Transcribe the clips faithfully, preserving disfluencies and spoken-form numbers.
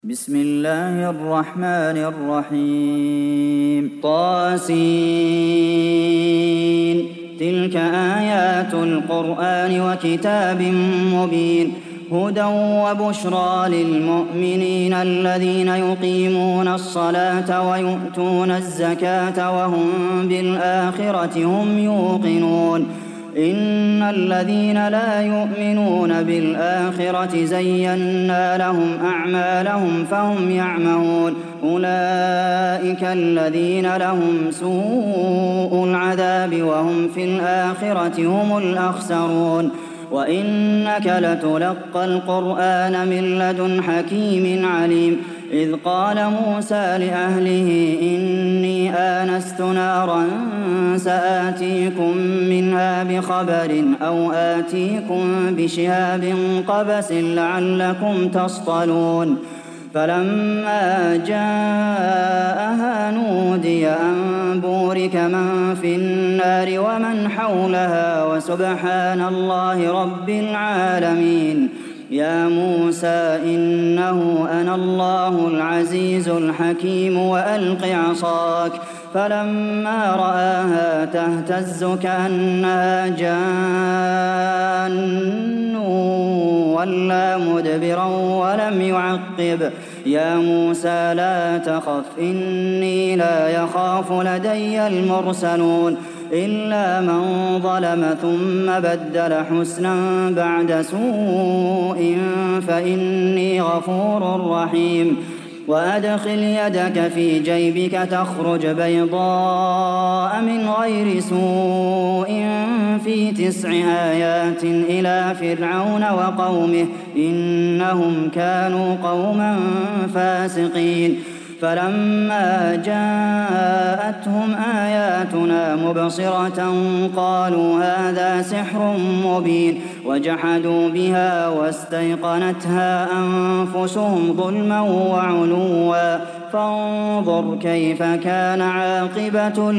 بسم الله الرحمن الرحيم طاسين تلك آيات القرآن وكتاب مبين هدى وبشرى للمؤمنين الذين يقيمون الصلاة ويؤتون الزكاة وهم بالآخرة هم يوقنون إن الذين لا يؤمنون بالآخرة زينا لهم أعمالهم فهم يعمهون أولئك الذين لهم سوء العذاب وهم في الآخرة هم الأخسرون وإنك لتلقى القرآن من لدن حكيم عليم إذ قال موسى لأهله إني آنست نارا سآتيكم منها بخبر أو آتيكم بشهاب قبس لعلكم تصطلون فلما جاءها نودي أن بورك من في النار ومن حولها وسبحان الله رب العالمين يا موسى إنه أنا الله العزيز الحكيم وألق عصاك فلما رآها تهتز كأنها جان ولى مدبرا ولم يعقب يا موسى لا تخف إني لا يخاف لدي المرسلون إلا من ظلم ثم بدل حسنا بعد سوء فإني غفور رحيم وأدخل يدك في جيبك تخرج بيضاء من غير سوء في تسع آيات إلى فرعون وقومه إنهم كانوا قوما فاسقين فلما جاءتهم آياتنا مبصرة قالوا هذا سحر مبين وجحدوا بها واستيقنتها أنفسهم ظلما وعلوا فانظر كيف كان عاقبة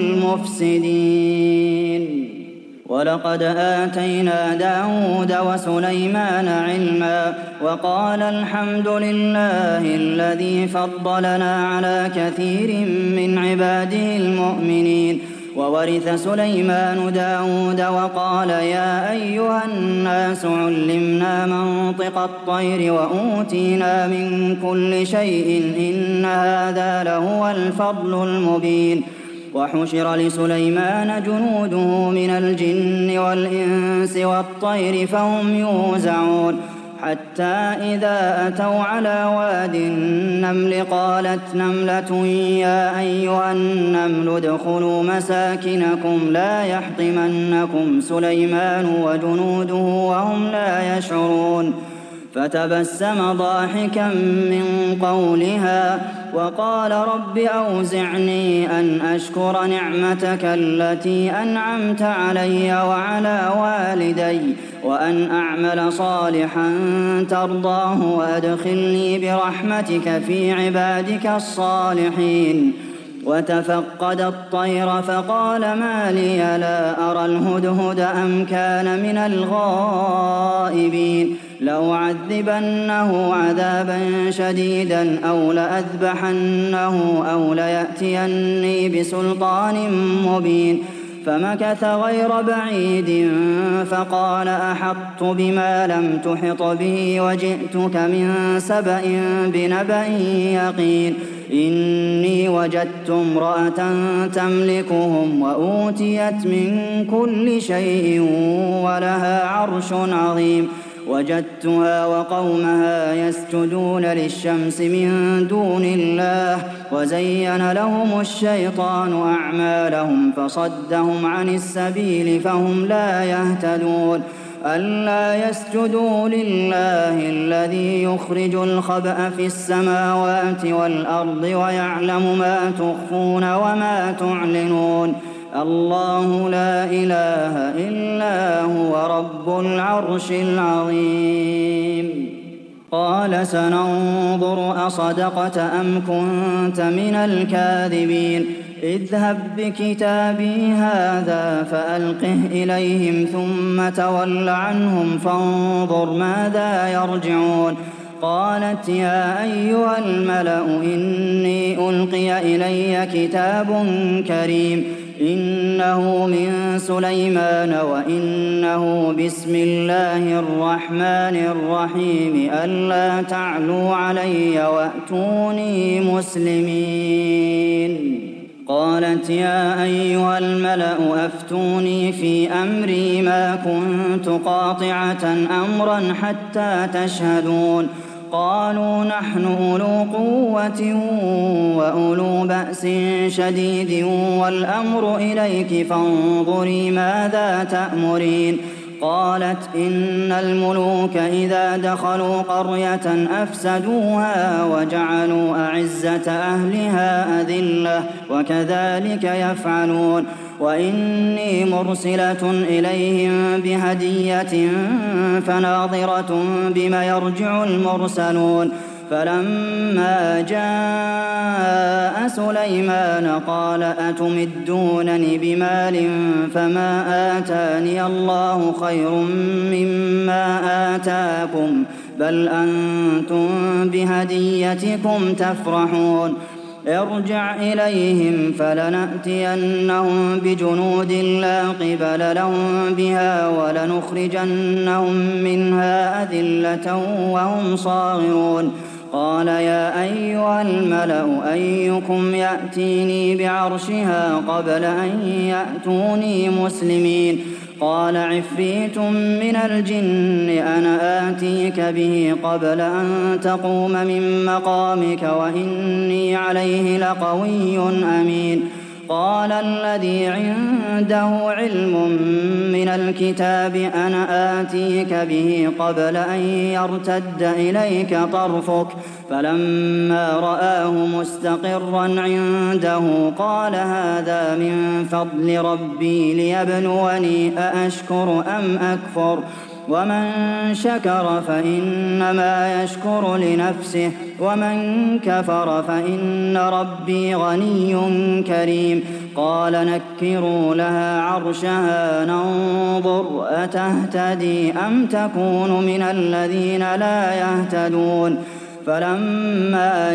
المفسدين ولقد آتينا داود وسليمان علما وقال الحمد لله الذي فضلنا على كثير من عباده المؤمنين وورث سليمان داود وقال يا أيها الناس علمنا منطق الطير وأوتينا من كل شيء إن هذا لهو الفضل المبين وحشر لسليمان جنوده من الجن والإنس والطير فهم يوزعون حتى إذا أتوا على واد النمل قالت نملة يا أيها النمل ادخلوا مساكنكم لا يحطمنكم سليمان وجنوده وهم لا يشعرون فتبسم ضاحكا من قولها وقال رب أوزعني أن أشكر نعمتك التي أنعمت علي وعلى والدي وأن أعمل صالحا ترضاه وأدخلني برحمتك في عبادك الصالحين وتفقد الطير فقال ما لي لا أرى الهدهد أم كان من الغائبين لأعذبنه عذابا شديدا أو لأذبحنه أو ليأتيني بسلطان مبين فمكث غير بعيد فقال أحطت بما لم تحط به وجئتك من سبأ بنبأ يقين إني وجدت امرأة تملكهم وأوتيت من كل شيء ولها عرش عظيم وجدتها وقومها يسجدون للشمس من دون الله وزين لهم الشيطان أعمالهم فصدهم عن السبيل فهم لا يهتدون ألا يسجدوا لله الذي يخرج الخبأ في السماوات والأرض ويعلم ما تخفون وما تعلنون الله لا إله إلا هو رب العرش العظيم قال سننظر أصدقت أم كنت من الكاذبين اذهب بكتابي هذا فألقه إليهم ثم تول عنهم فانظر ماذا يرجعون قالت يا أيها الملأ إني ألقي إلي كتاب كريم إنه من سليمان وإنه بسم الله الرحمن الرحيم ألا تعلوا علي وأتوني مسلمين. قالت يا أيها الملأ أفتوني في أمري ما كنت قاطعة أمرا حتى تشهدون. قالوا نحن أولو قوة وأولو بأس شديد والأمر إليك فانظري ماذا تأمرين. قالت إن الملوك إذا دخلوا قرية أفسدوها وجعلوا أعزة أهلها أذلة وكذلك يفعلون. وإني مرسلة إليهم بهدية فناظرة بما يرجع المرسلون. فلما جاء سليمان قال أتمدونني بمال فما آتاني الله خير مما آتاكم بل أنتم بهديتكم تفرحون. ارجع إليهم فلنأتينهم بجنود لا قبل لهم بها ولنخرجنهم منها أذلة وهم صاغرون. قال يا أيها الملأ أيكم يأتيني بعرشها قبل أن يأتوني مسلمين. قال عفريت من الجن أنا آتيك به قبل أن تقوم من مقامك وإني عليه لقوي أمين. قال الذي عنده علم من الكتاب أنا آتيك به قبل أن يرتد إليك طرفك فلما رآه مستقرا عنده قال هذا من فضل ربي ليبلوني أأشكر أم أكفر ومن شكر فإنما يشكر لنفسه ومن كفر فإن ربي غني كريم. قال نكروا لها عرشها ننظر أتهتدي أم تكون من الذين لا يهتدون. فلما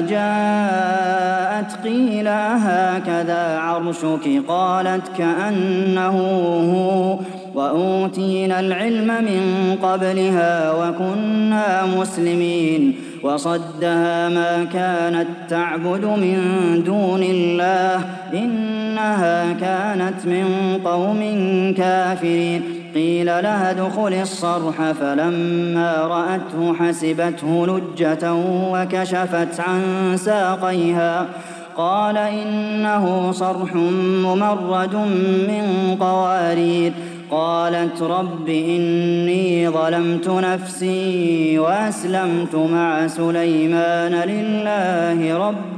جاءت قيل هكذا عرشك قالت كأنه هو وأوتينا العلم من قبلها وكنا مسلمين. وصدها ما كانت تعبد من دون الله إنها كانت من قوم كافرين. قيل لها ادخل الصرح فلما رأته حسبته لجة وكشفت عن ساقيها قال إنه صرح ممرد من قوارير. قالت رب إني ظلمت نفسي وأسلمت مع سليمان لله رب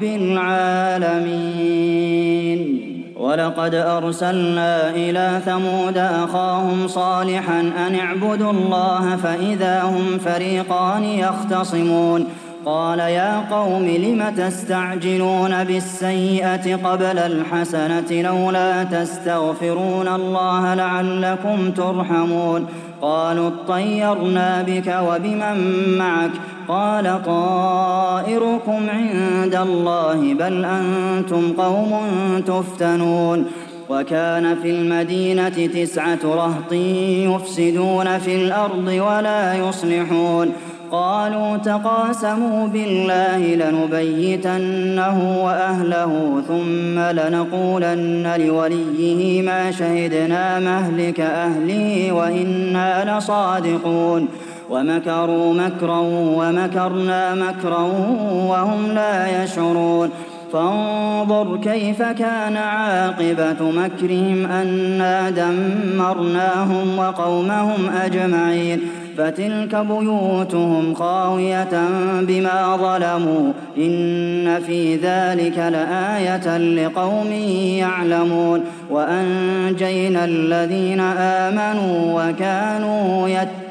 العالمين. ولقد أرسلنا إلى ثمود أخاهم صالحا أن اعبدوا الله فإذا هم فريقان يختصمون. قال يا قوم لم تستعجلون بالسيئة قبل الحسنة لولا تستغفرون الله لعلكم ترحمون. قالوا اطيرنا بك وبمن معك قال طائركم عند الله بل أنتم قوم تفتنون. وكان في المدينة تسعة رهط يفسدون في الأرض ولا يصلحون. قالوا تقاسموا بالله لنبيتنه وأهله ثم لنقولن لوليه ما شهدنا مهلك أهله وإنا لصادقون. ومكروا مكرا ومكرنا مكرا وهم لا يشعرون. فانظر كيف كان عاقبة مكرهم أنا دمرناهم وقومهم أجمعين. فتلك بيوتهم خاوية بما ظلموا إن في ذلك لآية لقوم يعلمون. وأنجينا الذين آمنوا وكانوا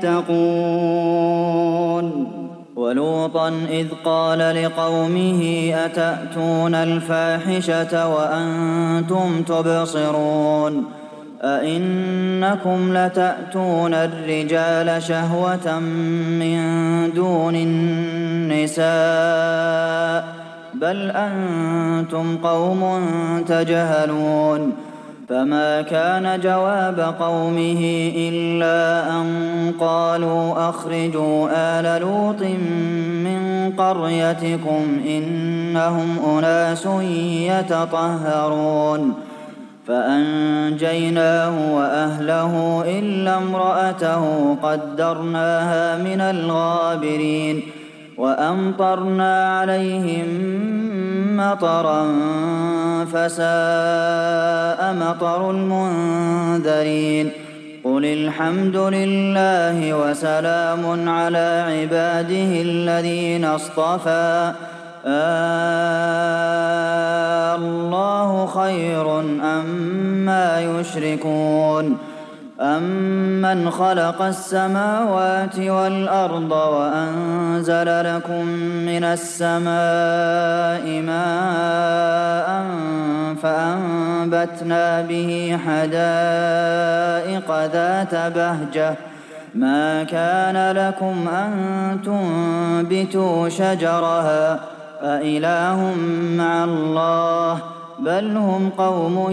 يتقون. ولوطا إذ قال لقومه أتأتون الفاحشة وأنتم تبصرون أئنكم لتأتون الرجال شهوة من دون النساء بل أنتم قوم تجهلون فما كان جواب قومه إلا أن قالوا أخرجوا آل لوط من قريتكم إنهم أناس يتطهرون فأنجيناه وأهله إلا امرأته قدرناها من الغابرين وأمطرنا عليهم مطرا فساء مطر المنذرين قل الحمد لله وسلام على عباده الذين اصطفى آه الله خير أما يشركون أمن خلق السماوات والأرض وأنزل لكم من السماء ماء فأنبتنا به حدائق ذات بهجة ما كان لكم أن تنبتوا شجرها أإله مع الله بل هم قوم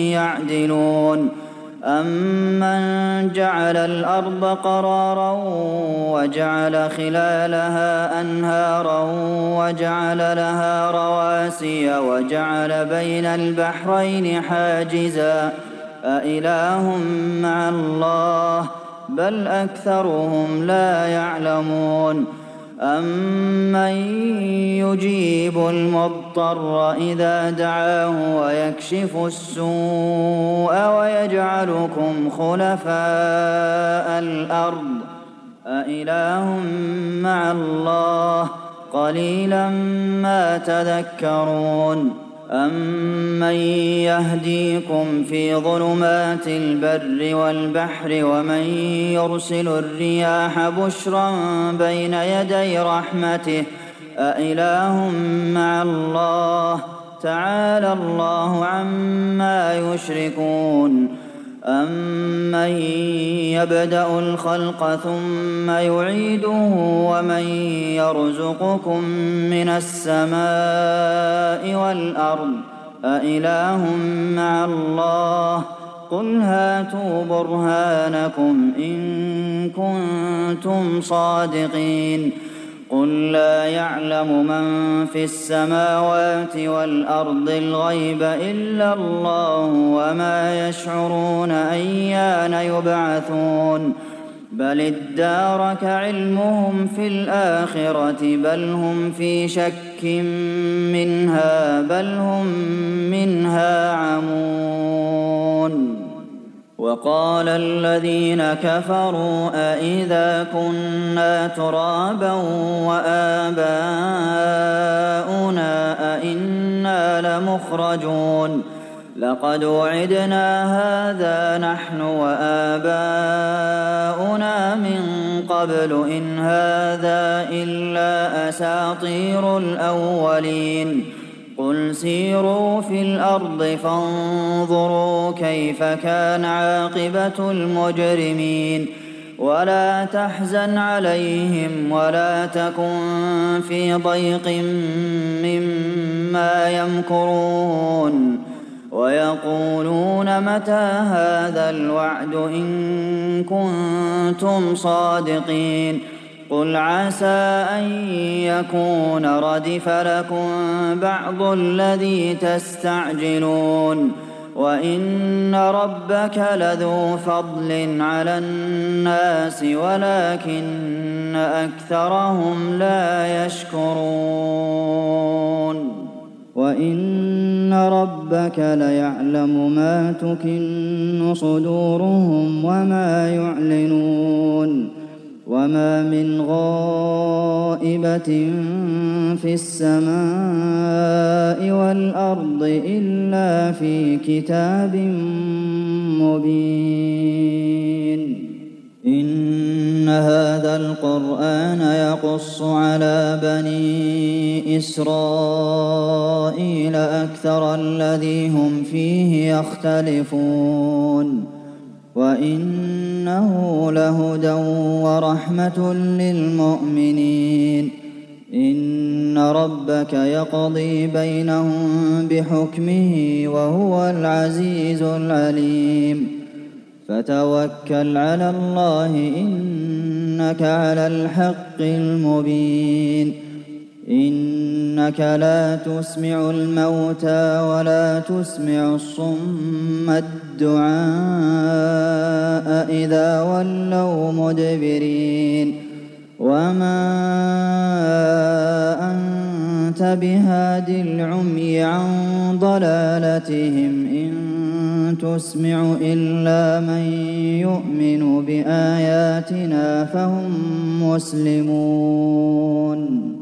يعدلون أمن جعل الأرض قرارا وجعل خلالها أنهارا وجعل لها رواسي وجعل بين البحرين حاجزا أإله مع الله بل أكثرهم لا يعلمون أمن يجيب المضطر إذا دعاه ويكشف السوء ويجعلكم خلفاء الأرض أإله مع الله قليلا ما تذكرون أمن يهديكم في ظلمات البر والبحر ومن يرسل الرياح بشرا بين يدي رحمته أإله مع الله تعالى الله عما يشركون أمن يبدأ الخلق ثم يعيده ومن يرزقكم من السماء والأرض أإله مع الله قل هاتوا برهانكم إن كنتم صادقين قل لا يعلم من في السماوات والأرض الغيب إلا الله وما يشعرون أيان يبعثون بل ادارك علمهم في الآخرة بل هم في شك منها بل هم منها عمون وقال الذين كفروا أإذا كنا ترابا وآباؤنا أإنا لمخرجون لقد وعدنا هذا نحن وآباؤنا من قبل إن هذا إلا أساطير الأولين قل سيروا في الأرض فانظروا كيف كان عاقبة المجرمين ولا تحزن عليهم ولا تكن في ضيق مما يمكرون ويقولون متى هذا الوعد إن كنتم صادقين قل عسى أن يكون ردف لكم بعض الذي تستعجلون وإن ربك لذو فضل على الناس ولكن أكثرهم لا يشكرون وإن ربك ليعلم ما تكن صدورهم وما يعلنون وما من غائبة في السماء والأرض إلا في كتاب مبين إن هذا القرآن يقص على بني إسرائيل أكثر الذي هم فيه يختلفون وإنه لهدى ورحمة للمؤمنين إن ربك يقضي بينهم بحكمه وهو العزيز العليم فتوكل على الله إنك على الحق المبين إنك لا تسمع الموتى ولا تسمع الصم الدعاء إذا ولوا مدبرين وما أنت بهاد العمي عن ضلالتهم إن تسمع إلا من يؤمن بآياتنا فهم مسلمون